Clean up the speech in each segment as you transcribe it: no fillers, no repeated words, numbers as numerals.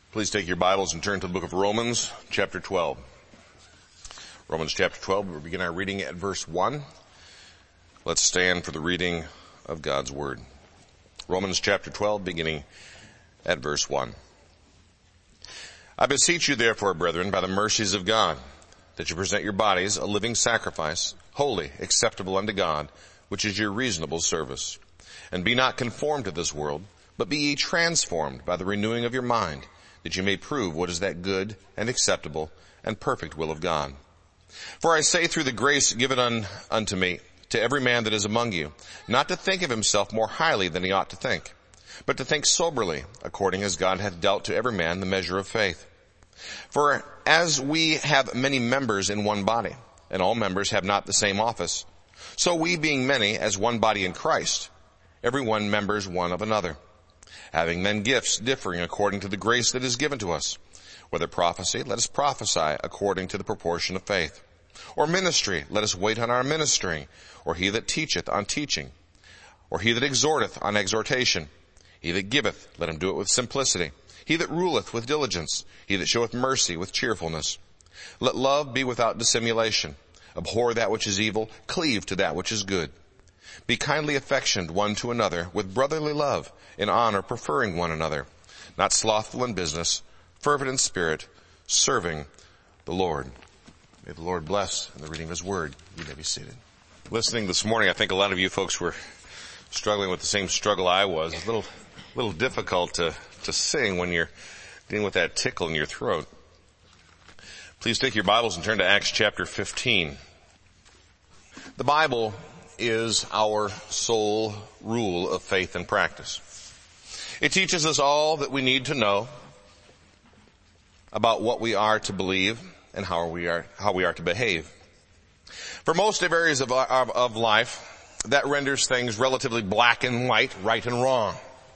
Please take your Bibles and turn to the book of Romans, chapter 12. Romans chapter 12, we'll begin our reading at verse 1. Let's stand for the reading of God's Word. Romans chapter 12, beginning at verse 1. I beseech you therefore, brethren, by the mercies of God, that you present your bodies a living sacrifice, holy, acceptable unto God, which is your reasonable service. And be not conformed to this world, but be ye transformed by the renewing of your mind, that you may prove what is that good and acceptable and perfect will of God. For I say through the grace given unto me, to every man that is among you, not to think of himself more highly than he ought to think, but to think soberly, according as God hath dealt to every man the measure of faith. For as we have many members in one body, and all members have not the same office, so we being many as one body in Christ, every one members one of another. Having then gifts differing according to the grace that is given to us. Whether prophecy, let us prophesy according to the proportion of faith. Or ministry, let us wait on our ministering. Or he that teacheth on teaching. Or he that exhorteth on exhortation. He that giveth, let him do it with simplicity. He that ruleth with diligence. He that showeth mercy with cheerfulness. Let love be without dissimulation. Abhor that which is evil, cleave to that which is good. Be kindly affectioned one to another with brotherly love, in honor preferring one another, not slothful in business, fervent in spirit, serving the Lord. May the Lord bless in the reading of His Word. You may be seated. Listening this morning, I think a lot of you folks were struggling with the same struggle I was. It's a little difficult to sing when you're dealing with that tickle in your throat. Please take your Bibles and turn to Acts chapter 15. The Bible is our sole rule of faith and practice. It teaches us all that we need to know about what we are to believe and how we are to behave. For most of areas of life, that renders things relatively black and white, right and wrong.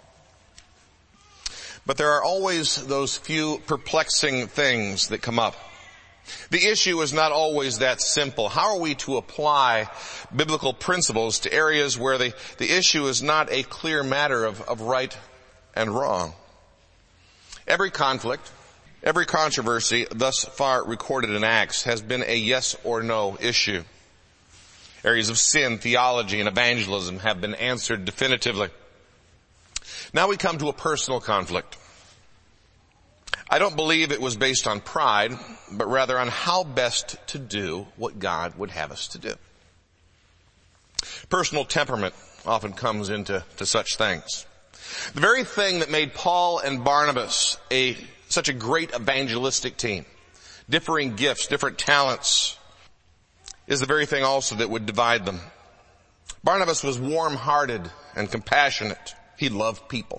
But there are always those few perplexing things that come up. The issue is not always that simple. How are we to apply biblical principles to areas where the issue is not a clear matter of right and wrong? Every conflict, every controversy thus far recorded in Acts has been a yes or no issue. Areas of sin, theology, and evangelism have been answered definitively. Now we come to a personal conflict. I don't believe it was based on pride, but rather on how best to do what God would have us to do. Personal temperament often comes into such things. The very thing that made Paul and Barnabas such a great evangelistic team, differing gifts, different talents, is the very thing also that would divide them. Barnabas was warm-hearted and compassionate. He loved people.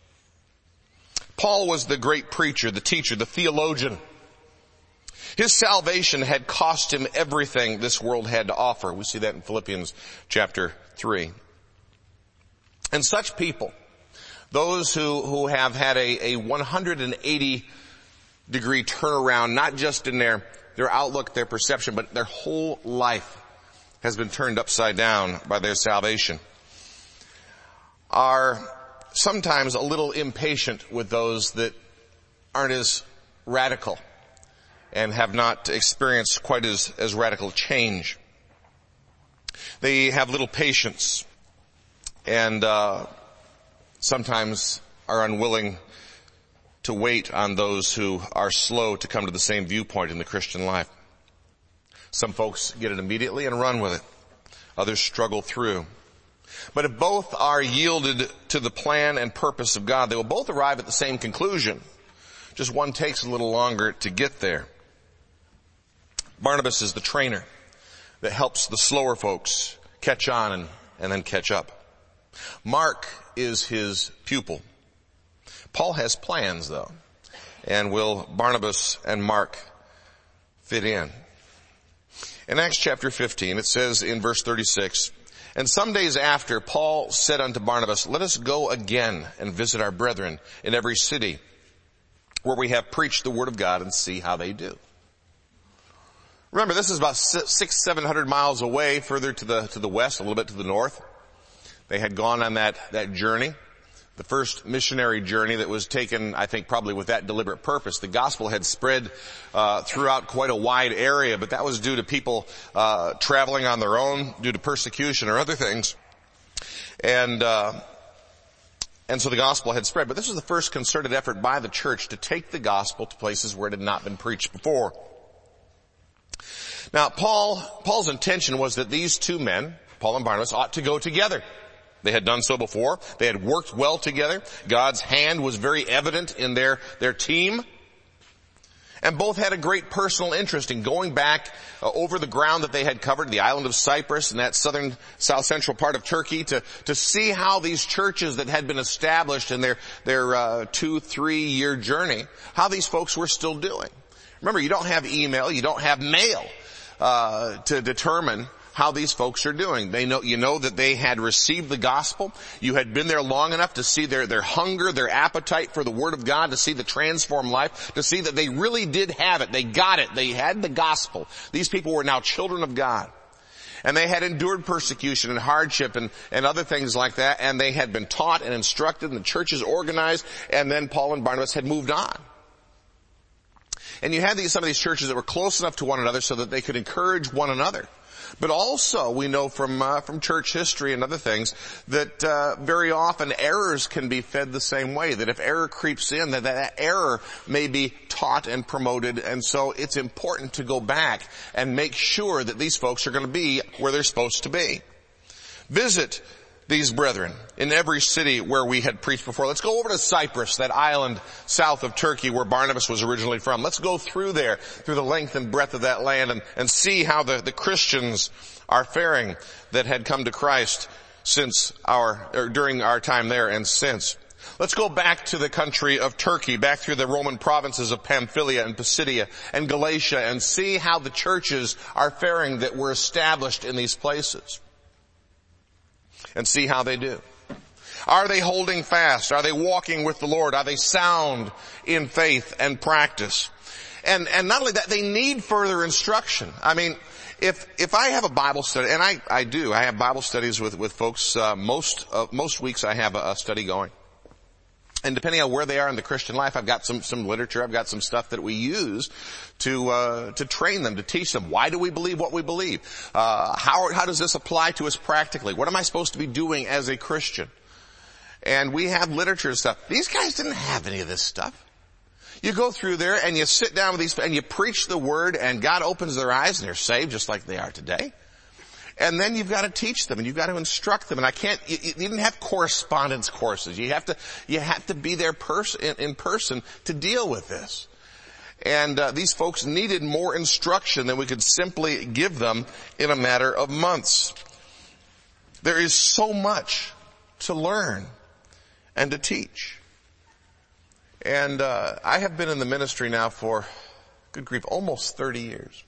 Paul was the great preacher, the teacher, the theologian. His salvation had cost him everything this world had to offer. We see that in Philippians chapter 3. And such people, those who have had a 180 degree turnaround, not just in their outlook, their perception, but their whole life has been turned upside down by their salvation, are sometimes a little impatient with those that aren't as radical and have not experienced quite as radical change. They have little patience and sometimes are unwilling to wait on those who are slow to come to the same viewpoint in the Christian life. Some folks get it immediately and run with it. Others struggle through. But if both are yielded to the plan and purpose of God, they will both arrive at the same conclusion. Just one takes a little longer to get there. Barnabas is the trainer that helps the slower folks catch on and then catch up. Mark is his pupil. Paul has plans, though. And will Barnabas and Mark fit in? In Acts chapter 15, it says in verse 36, "And some days after, Paul said unto Barnabas, Let us go again and visit our brethren in every city where we have preached the word of God and see how they do." Remember, this is about 600-700 miles away, further to the west, a little bit to the north. They had gone on that journey. the first missionary journey that was taken, I think, probably with that deliberate purpose. The gospel had spread throughout quite a wide area, but that was due to people traveling on their own, due to persecution or other things. And so the gospel had spread. But this was the first concerted effort by the church to take the gospel to places where it had not been preached before. Now, Paul's intention was that these two men, Paul and Barnabas, ought to go together. They had done so before. They had worked well together. God's hand was very evident in their team. And both had a great personal interest in going back over the ground that they had covered, the island of Cyprus and that south central part of Turkey, to see how these churches that had been established in their 2-3 year journey, how these folks were still doing. Remember, you don't have email, you don't have mail to determine how these folks are doing. You know that they had received the gospel. You had been there long enough to see their hunger, their appetite for the Word of God, to see the transformed life, to see that they really did have it. They got it. They had the gospel. These people were now children of God. And they had endured persecution and hardship and other things like that, and they had been taught and instructed, and the churches organized, and then Paul and Barnabas had moved on. And you had some of these churches that were close enough to one another so that they could encourage one another. But also, we know from church history and other things that very often errors can be fed the same way. That if error creeps in, that error may be taught and promoted. And so it's important to go back and make sure that these folks are going to be where they're supposed to be. Visit these brethren in every city where we had preached before. Let's go over to Cyprus, that island south of Turkey where Barnabas was originally from. Let's go through there, through the length and breadth of that land, and see how the Christians are faring that had come to Christ during our time there and since. Let's go back to the country of Turkey, back through the Roman provinces of Pamphylia and Pisidia and Galatia, and see how the churches are faring that were established in these places. And see how they do. Are they holding fast? Are they walking with the Lord? Are they sound in faith and practice? And not only that, they need further instruction. I mean, if I have a Bible study, and I do, I have Bible studies with folks, most weeks I have a study going. And depending on where they are in the Christian life, I've got some literature, I've got some stuff that we use to train them, to teach them. Why do we believe what we believe? How does this apply to us practically? What am I supposed to be doing as a Christian? And we have literature and stuff. These guys didn't have any of this stuff. You go through there and you sit down with these, and you preach the Word, and God opens their eyes and they're saved just like they are today. And then you've got to teach them and you've got to instruct them. And you didn't have correspondence courses. You have to be there in person to deal with this. And these folks needed more instruction than we could simply give them in a matter of months. There is so much to learn and to teach. And I have been in the ministry now for, good grief, almost 30 years.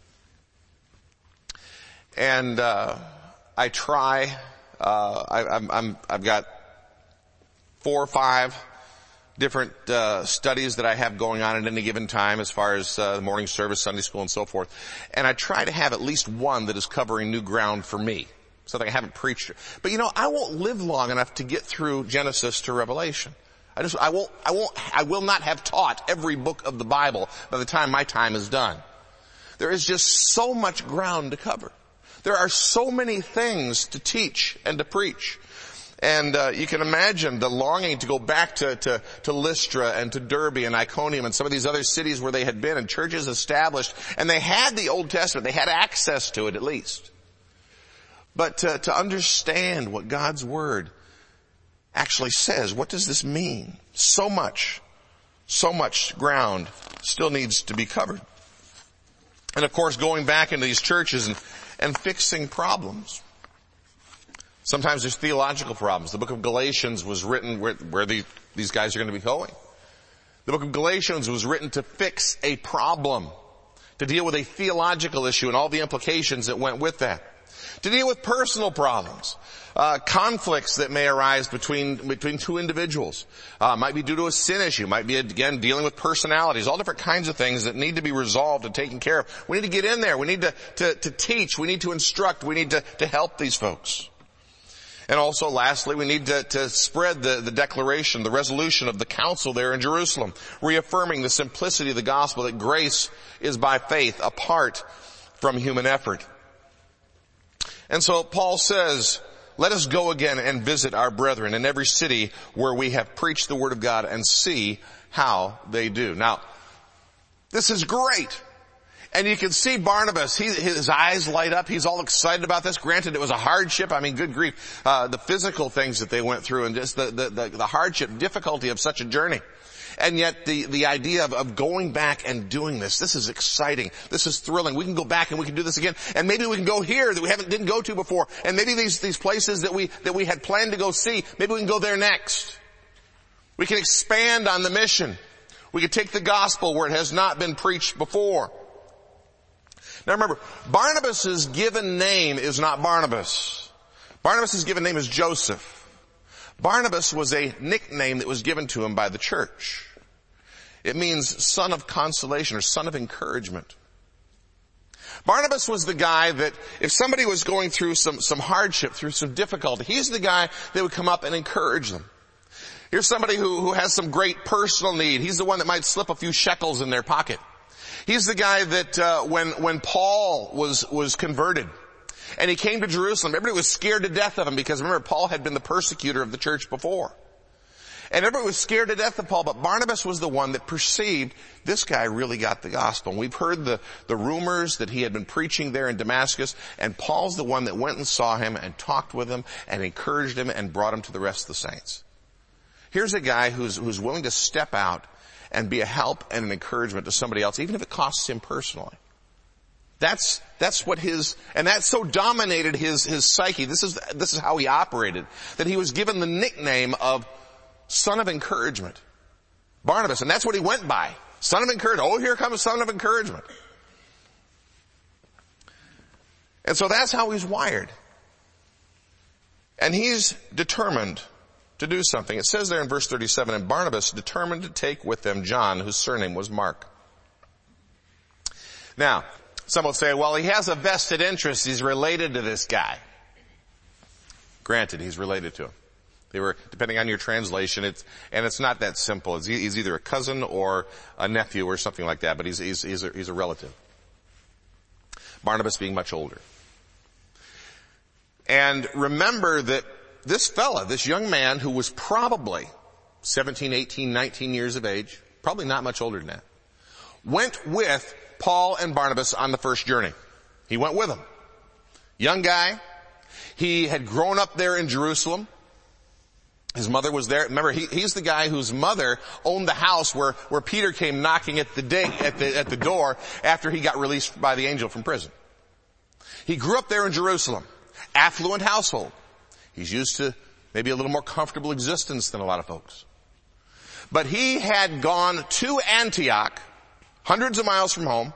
And I try. I've got 4 or 5 different studies that I have going on at any given time, as far as the morning service, Sunday school, and so forth. And I try to have at least one that is covering new ground for me, something I haven't preached. But I won't live long enough to get through Genesis to Revelation. I will not have taught every book of the Bible by the time my time is done. There is just so much ground to cover. There are so many things to teach and to preach. And you can imagine the longing to go back to Lystra and to Derbe and Iconium and some of these other cities where they had been and churches established. And they had the Old Testament. They had access to it at least. But to understand what God's Word actually says, what does this mean? So much ground still needs to be covered. And of course, going back into these churches and fixing problems. Sometimes there's theological problems. The book of Galatians was written where these guys are going to be going. The book of Galatians was written to fix a problem, to deal with a theological issue and all the implications that went with that, to deal with personal problems, conflicts that may arise between two individuals. Might be due to a sin issue, might be, again, dealing with personalities, all different kinds of things that need to be resolved and taken care of. We need to get in there. We need to teach. We need to instruct. We need to help these folks. And also, lastly, we need to spread the declaration, the resolution of the council there in Jerusalem, reaffirming the simplicity of the gospel, that grace is by faith apart from human effort. And so Paul says, let us go again and visit our brethren in every city where we have preached the word of God and see how they do. Now, this is great. And you can see Barnabas, his eyes light up. He's all excited about this. Granted, it was a hardship. I mean, good grief, the physical things that they went through and just the hardship, difficulty of such a journey. And yet the idea of going back and doing this is exciting. This is thrilling. We can go back and we can do this again. And maybe we can go here that we didn't go to before. And maybe these places that we had planned to go see, maybe we can go there next. We can expand on the mission. We can take the gospel where it has not been preached before. Now remember, Barnabas' given name is not Barnabas. Barnabas' given name is Joseph. Barnabas was a nickname that was given to him by the church. It means son of consolation or son of encouragement. Barnabas was the guy that if somebody was going through some hardship, through some difficulty, he's the guy that would come up and encourage them. Here's somebody who has some great personal need. He's the one that might slip a few shekels in their pocket. He's the guy that when Paul was converted and he came to Jerusalem, everybody was scared to death of him because remember, Paul had been the persecutor of the church before. And everybody was scared to death of Paul, but Barnabas was the one that perceived this guy really got the gospel. And we've heard the rumors that he had been preaching there in Damascus, and Paul's the one that went and saw him and talked with him and encouraged him and brought him to the rest of the saints. Here's a guy who's willing to step out and be a help and an encouragement to somebody else, even if it costs him personally. That's what and that so dominated his psyche. This is how he operated, that he was given the nickname of son of encouragement. Barnabas, and that's what he went by. Son of encouragement. Oh, here comes son of encouragement. And so that's how he's wired. And he's determined to do something. It says there in verse 37, and Barnabas determined to take with them John, whose surname was Mark. Now, some will say, well, he has a vested interest. He's related to this guy. Granted, he's related to him. They were, depending on your translation, it's not that simple. He's either a cousin or a nephew or something like that, but he's a relative. Barnabas being much older. And remember that this fella, this young man who was probably 17, 18, 19 years of age, probably not much older than that, went with Paul and Barnabas on the first journey. He went with them. Young guy. He had grown up there in Jerusalem. His mother was there. Remember, he's the guy whose mother owned the house where Peter came knocking at the door after he got released by the angel from prison. He grew up there in Jerusalem. Affluent household. He's used to maybe a little more comfortable existence than a lot of folks. But he had gone to Antioch, hundreds of miles from home,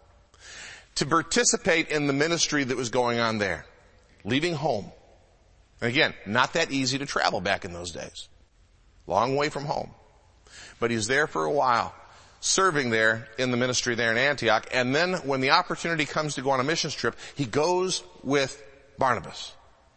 to participate in the ministry that was going on there. Leaving home. And again, not that easy to travel back in those days. Long way from home. But he's there for a while, serving there in the ministry there in Antioch. And then when the opportunity comes to go on a missions trip, he goes with Barnabas.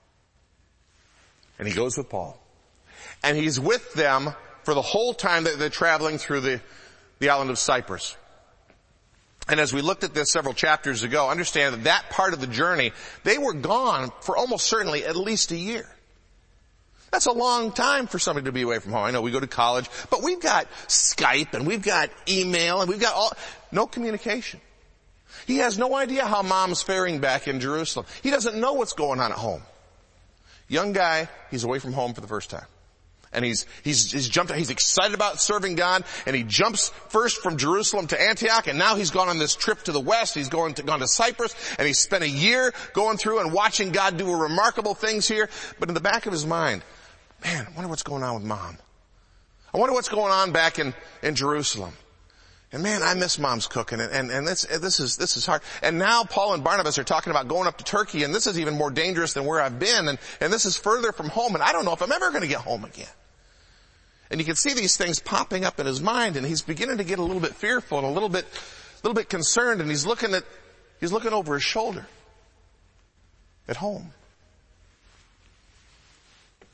And he goes with Paul. And he's with them for the whole time that they're traveling through the island of Cyprus. And as we looked at this several chapters ago, understand that part of the journey, they were gone for almost certainly at least a year. That's a long time for somebody to be away from home. I know we go to college, but we've got Skype and we've got email and we've got no communication. He has no idea how mom's faring back in Jerusalem. He doesn't know what's going on at home. Young guy, he's away from home for the first time. And he's excited about serving God, and he jumps first from Jerusalem to Antioch, and now he's gone on this trip to the west. He's gone to Cyprus, and he's spent a year going through and watching God do remarkable things here. But in the back of his mind, man, I wonder what's going on with mom. I wonder what's going on back in Jerusalem. And man, I miss mom's cooking, and this is hard. And now Paul and Barnabas are talking about going up to Turkey, and this is even more dangerous than where I've been, and this is further from home, and I don't know if I'm ever going to get home again. And you can see these things popping up in his mind, and he's beginning to get a little bit fearful and a little bit concerned, and he's looking over his shoulder at home.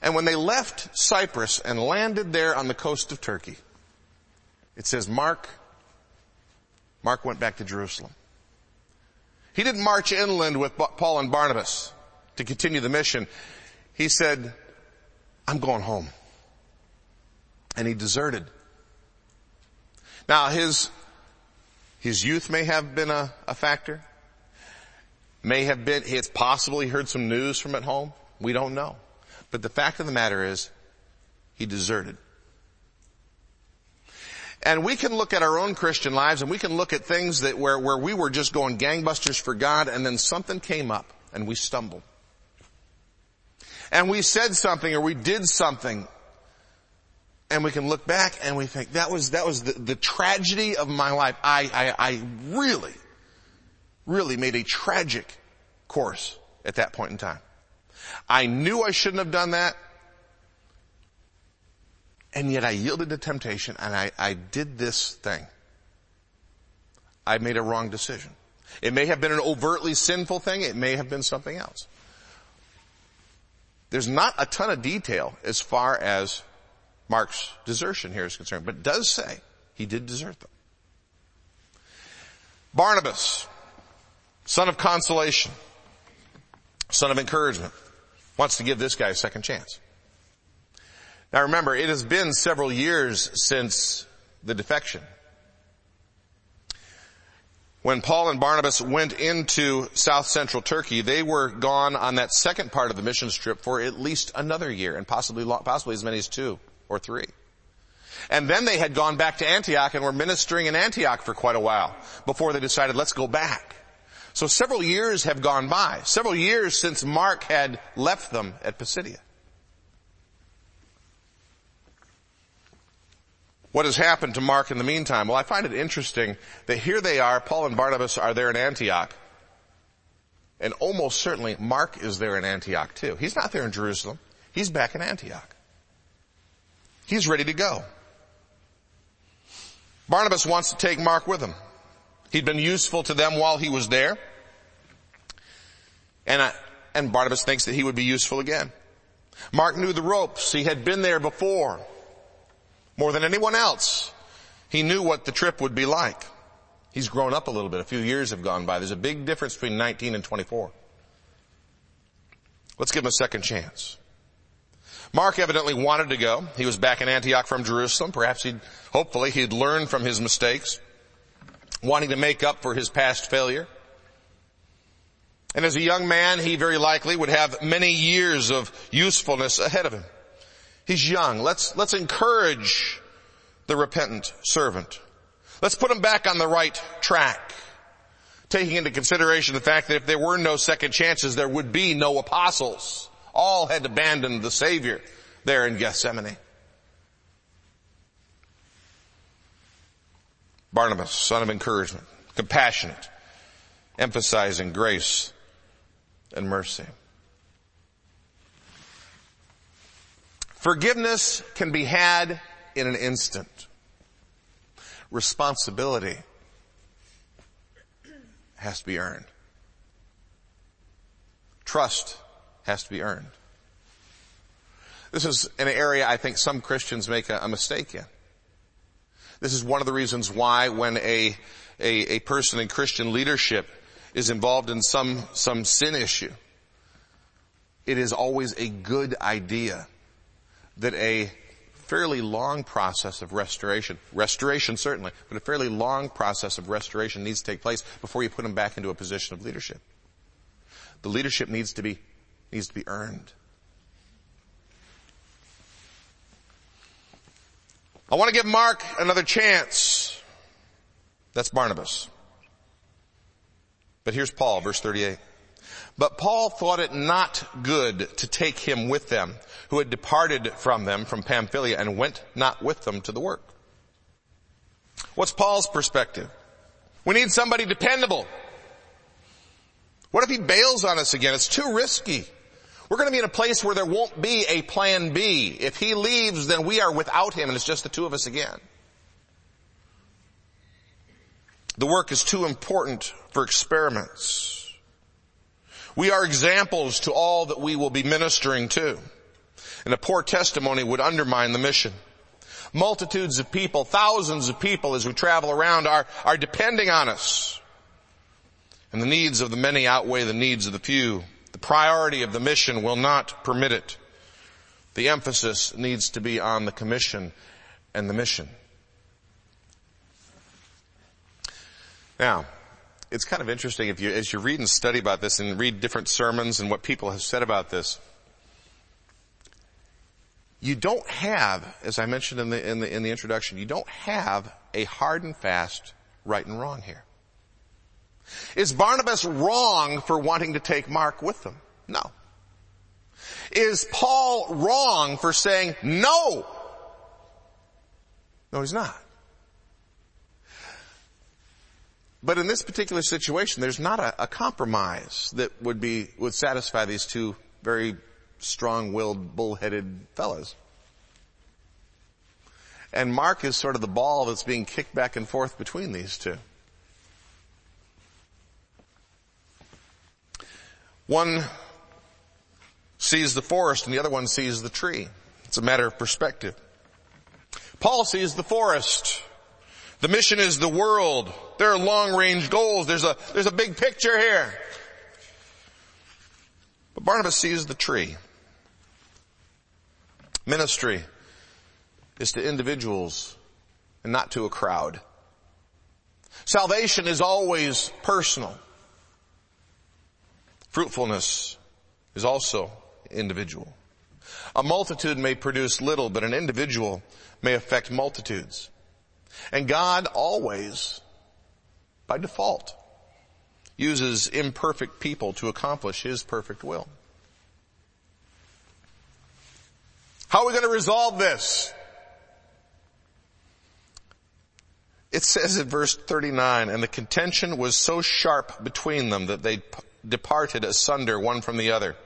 And when they left Cyprus and landed there on the coast of Turkey, it says Mark went back to Jerusalem. He didn't march inland with Paul and Barnabas to continue the mission. He said, I'm going home. And he deserted. Now his youth may have been a factor. It's possible he heard some news from at home. We don't know. But the fact of the matter is, he deserted. And we can look at our own Christian lives and we can look at things that where we were just going gangbusters for God and then something came up and we stumbled. And we said something or we did something and we can look back and we think that was the tragedy of my life. I really made a tragic course at that point in time. I knew I shouldn't have done that. And yet I yielded to temptation and I did this thing. I made a wrong decision. It may have been an overtly sinful thing. It may have been something else. There's not a ton of detail as far as Mark's desertion here is concerned, but it does say he did desert them. Barnabas, son of consolation, son of encouragement, wants to give this guy a second chance. Now remember, it has been several years since the defection. When Paul and Barnabas went into south central Turkey, they were gone on that second part of the mission trip for at least another year and possibly as many as 2 or 3. And then they had gone back to Antioch and were ministering in Antioch for quite a while before they decided, let's go back. So several years have gone by. Several years since Mark had left them at Pisidia. What has happened to Mark in the meantime? Well, I find it interesting that here they are, Paul and Barnabas are there in Antioch. And almost certainly Mark is there in Antioch too. He's not there in Jerusalem. He's back in Antioch. He's ready to go. Barnabas wants to take Mark with him. He'd been useful to them while he was there. And Barnabas thinks that he would be useful again. Mark knew the ropes. He had been there before. More than anyone else, he knew what the trip would be like. He's grown up a little bit. A few years have gone by. There's a big difference between 19 and 24. Let's give him a second chance. Mark evidently wanted to go. He was back in Antioch from Jerusalem. Perhaps hopefully he'd learned from his mistakes, wanting to make up for his past failure. And as a young man, he very likely would have many years of usefulness ahead of him. He's young. Let's encourage the repentant servant. Let's put him back on the right track, taking into consideration the fact that if there were no second chances, there would be no apostles. All had abandoned the Savior there in Gethsemane. Barnabas, son of encouragement, compassionate, emphasizing grace and mercy. Forgiveness can be had in an instant. Responsibility has to be earned. Trust has to be earned. This is an area I think some Christians make a mistake in. This is one of the reasons why when a person in Christian leadership is involved in some sin issue, it is always a good idea that a fairly long process of restoration certainly, but a fairly long process of restoration needs to take place before you put them back into a position of leadership. The leadership needs to be earned. I want to give Mark another chance. That's Barnabas. But here's Paul, verse 38. But Paul thought it not good to take him with them, who had departed from them from Pamphylia and went not with them to the work. What's Paul's perspective? We need somebody dependable. What if he bails on us again? It's too risky. We're going to be in a place where there won't be a plan B. If he leaves, then we are without him and it's just the two of us again. The work is too important for experiments. We are examples to all that we will be ministering to. And a poor testimony would undermine the mission. Multitudes of people, thousands of people as we travel around are depending on us. And the needs of the many outweigh the needs of the few. The priority of the mission will not permit it. The emphasis needs to be on the commission and the mission. Now, it's kind of interesting as you read and study about this and read different sermons and what people have said about this. You don't have, as I mentioned in the introduction, you don't have a hard and fast right and wrong here. Is Barnabas wrong for wanting to take Mark with them? No. Is Paul wrong for saying no? No, he's not. But in this particular situation, there's not a compromise that would satisfy these two very strong-willed, bull-headed fellas. And Mark is sort of the ball that's being kicked back and forth between these two. One sees the forest and the other one sees the tree. It's a matter of perspective. Paul sees the forest. The mission is the world. There are long-range goals. There's a big picture here. But Barnabas sees the tree. Ministry is to individuals and not to a crowd. Salvation is always personal. Fruitfulness is also individual. A multitude may produce little, but an individual may affect multitudes. And God always, by default, uses imperfect people to accomplish His perfect will. How are we going to resolve this? It says in verse 39, and the contention was so sharp between them that they departed asunder one from the other.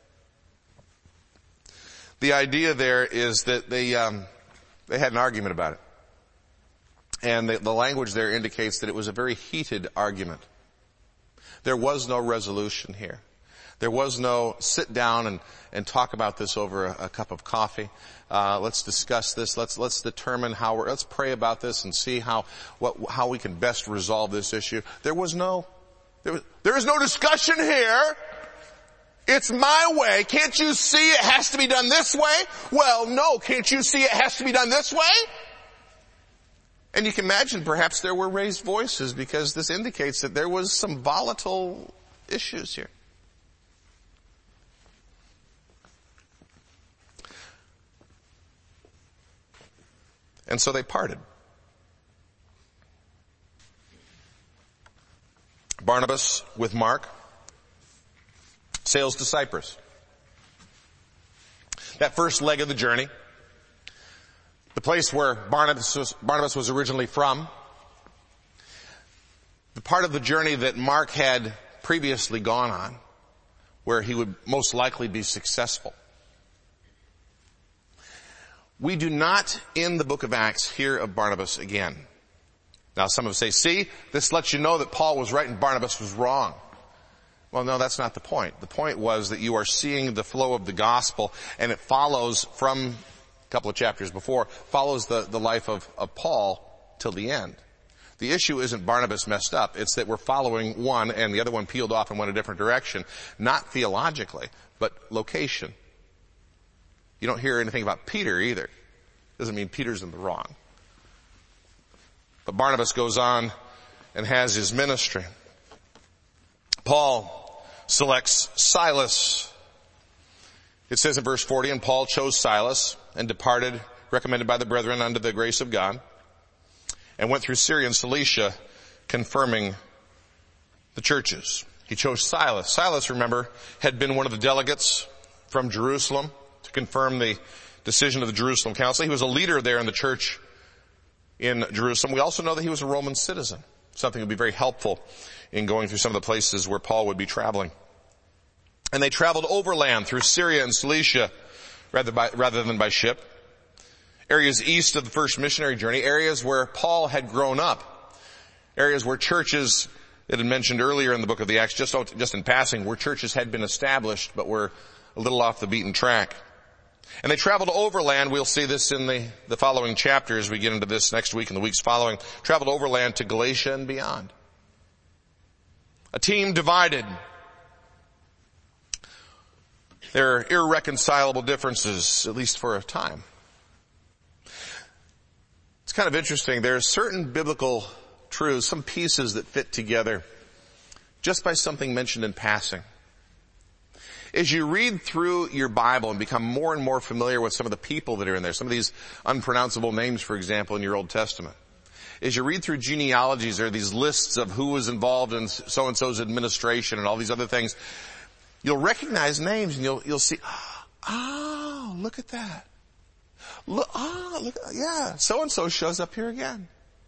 The idea there is that they had an argument about it. And the language there indicates that it was a very heated argument. There was no resolution here. There was no sit down and talk about this over a cup of coffee. Let's discuss this. Let's determine let's pray about this and see how we can best resolve this issue. There is no discussion here. It's my way. Can't you see it has to be done this way? Well, no. Can't you see it has to be done this way? And you can imagine perhaps there were raised voices because this indicates that there was some volatile issues here. And so they parted. Barnabas with Mark sails to Cyprus. That first leg of the journey, the place where Barnabas was originally from, the part of the journey that Mark had previously gone on, where he would most likely be successful. We do not, in the book of Acts, hear of Barnabas again. Now some would say, see, this lets you know that Paul was right and Barnabas was wrong. Well, no, that's not the point. The point was that you are seeing the flow of the gospel, and it follows from a couple of chapters before, follows the life of Paul till the end. The issue isn't Barnabas messed up. It's that we're following one and the other one peeled off and went a different direction. Not theologically, but location. You don't hear anything about Peter either. Doesn't mean Peter's in the wrong. But Barnabas goes on and has his ministry. Paul selects Silas. It says in verse 40, and Paul chose Silas and departed, recommended by the brethren unto the grace of God, and went through Syria and Cilicia, confirming the churches. He chose Silas. Silas, remember, had been one of the delegates from Jerusalem to confirm the decision of the Jerusalem Council. He was a leader there in the church in Jerusalem. We also know that he was a Roman citizen, something that would be very helpful in going through some of the places where Paul would be traveling. And they traveled overland through Syria and Cilicia rather than by ship. Areas east of the first missionary journey, areas where Paul had grown up, areas where churches, it had mentioned earlier in the book of the Acts, just in passing, where churches had been established but were a little off the beaten track. And they traveled overland. We'll see this in the following chapter as we get into this next week and the weeks following. Traveled overland to Galatia and beyond. A team divided. There are irreconcilable differences, at least for a time. It's kind of interesting. There are certain biblical truths, some pieces that fit together just by something mentioned in passing. As you read through your Bible and become more and more familiar with some of the people that are in there, some of these unpronounceable names, for example, in your Old Testament. As you read through genealogies, there are these lists of who was involved in so-and-so's administration and all these other things. You'll recognize names and you'll see, oh, look at that. Look, yeah, so-and-so shows up here again.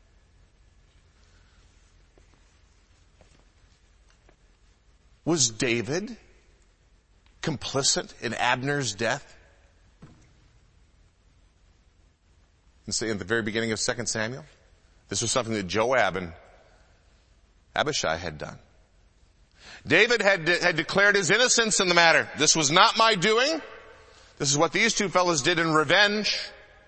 Was David complicit in Abner's death? In the very beginning of 2 Samuel? This was something that Joab and Abishai had done. David had declared his innocence in the matter. This was not my doing. This is what these two fellows did in revenge.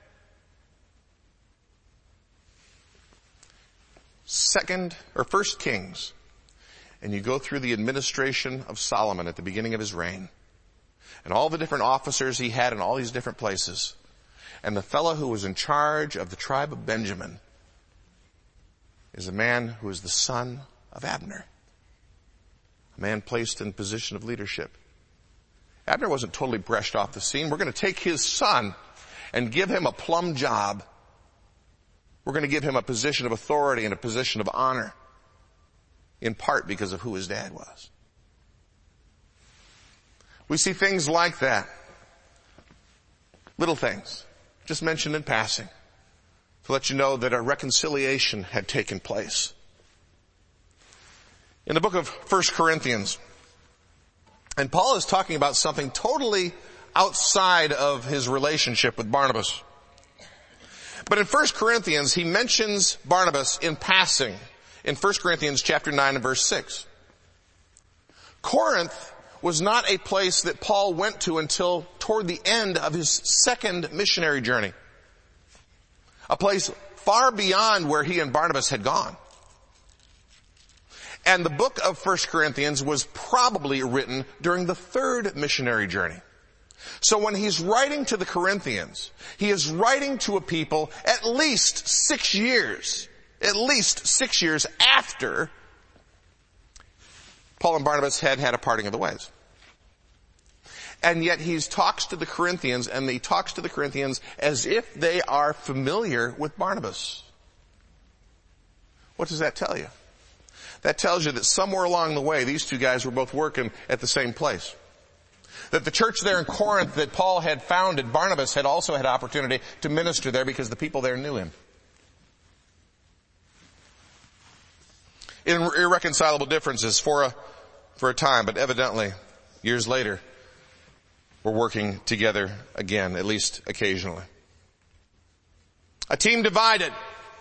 1 Kings. And you go through the administration of Solomon at the beginning of his reign. And all the different officers he had in all these different places. And the fellow who was in charge of the tribe of Benjamin is a man who is the son of Abner. A man placed in position of leadership. Abner wasn't totally brushed off the scene. We're going to take his son and give him a plum job. We're going to give him a position of authority and a position of honor. In part because of who his dad was. We see things like that. Little things. Just mentioned in passing. To let you know that a reconciliation had taken place. In the book of 1 Corinthians, and Paul is talking about something totally outside of his relationship with Barnabas. But in 1 Corinthians, he mentions Barnabas in passing in 1 Corinthians chapter 9 and verse 6. Corinth was not a place that Paul went to until toward the end of his second missionary journey. A place far beyond where he and Barnabas had gone. And the book of 1 Corinthians was probably written during the third missionary journey. So when he's writing to the Corinthians, he is writing to a people at least 6 years after Paul and Barnabas had a parting of the ways. And yet he talks to the Corinthians, and he talks to the Corinthians as if they are familiar with Barnabas. What does that tell you? That tells you that somewhere along the way, these two guys were both working at the same place. That the church there in Corinth that Paul had founded, Barnabas had also had opportunity to minister there because the people there knew him. Irreconcilable differences for a time, but evidently, years later, we're working together again, at least occasionally. A team divided.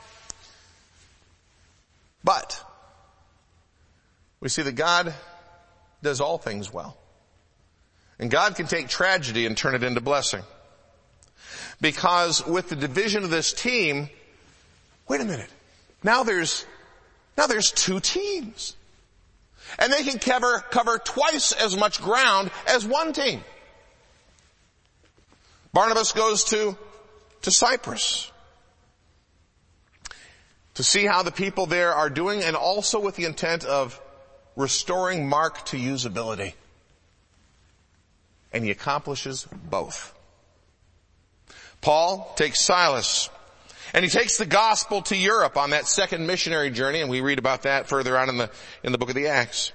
But we see that God does all things well. And God can take tragedy and turn it into blessing. Because with the division of this team, wait a minute, now there's 2 teams. And they can cover twice as much ground as one team. Barnabas goes to Cyprus to see how the people there are doing, and also with the intent of restoring Mark to usability. And he accomplishes both. Paul takes Silas, and he takes the gospel to Europe on that second missionary journey, and we read about that further on in the book of the Acts.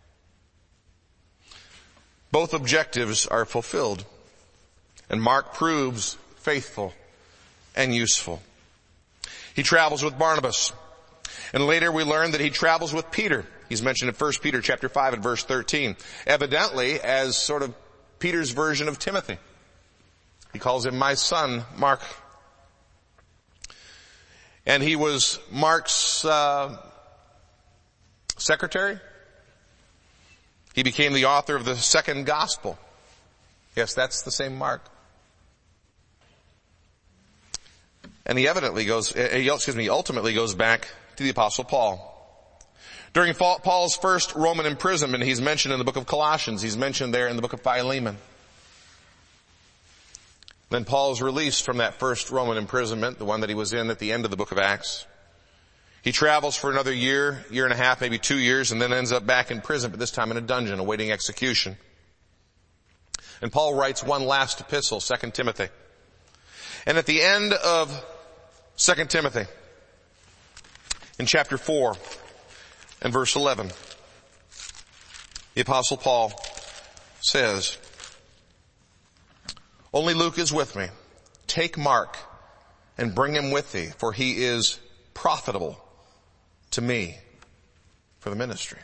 Both objectives are fulfilled, and Mark proves faithful and useful. He travels with Barnabas, and later we learn that he travels with Peter. He's mentioned in 1 Peter chapter 5 and verse 13, evidently as sort of Peter's version of Timothy. He calls him my son, Mark. And he was Mark's secretary. He became the author of the second gospel. Yes, that's the same Mark. And he ultimately goes back to the Apostle Paul. During Paul's first Roman imprisonment, he's mentioned in the book of Colossians. He's mentioned there in the book of Philemon. Then Paul is released from that first Roman imprisonment, the one that he was in at the end of the book of Acts. He travels for another year and a half, maybe 2 years, and then ends up back in prison, but this time in a dungeon, awaiting execution. And Paul writes one last epistle, 2 Timothy. And at the end of 2 Timothy, in chapter 4 and verse 11, the Apostle Paul says, "Only Luke is with me. Take Mark and bring him with thee, for he is profitable to me for the ministry."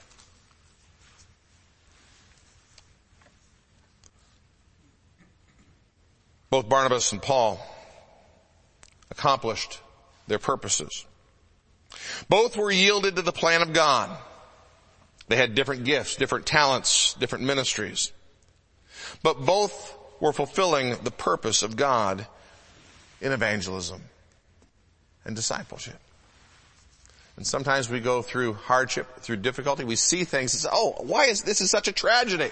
Both Barnabas and Paul accomplished their purposes. Both were yielded to the plan of God. They had different gifts, different talents, different ministries. But both were fulfilling the purpose of God in evangelism and discipleship. And sometimes we go through hardship, through difficulty. We see things and say, why is this such a tragedy?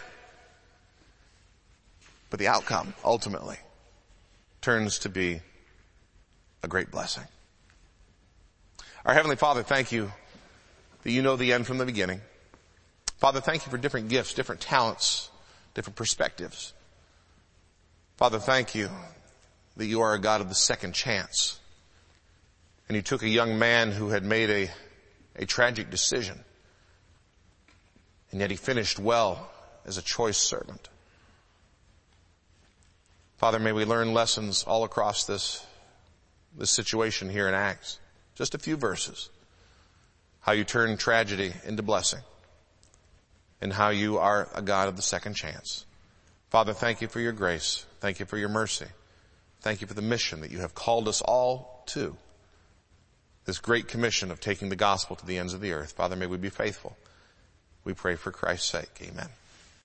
But the outcome, ultimately, turns to be a great blessing. Our Heavenly Father, thank you that you know the end from the beginning. Father, thank you for different gifts, different talents, different perspectives. Father, thank you that you are a God of the second chance. And you took a young man who had made a tragic decision, and yet he finished well as a choice servant. Father, may we learn lessons all across this situation here in Acts. Just a few verses. How you turn tragedy into blessing, and how you are a God of the second chance. Father, thank you for your grace. Thank you for your mercy. Thank you for the mission that you have called us all to. This great commission of taking the gospel to the ends of the earth. Father, may we be faithful. We pray for Christ's sake. Amen.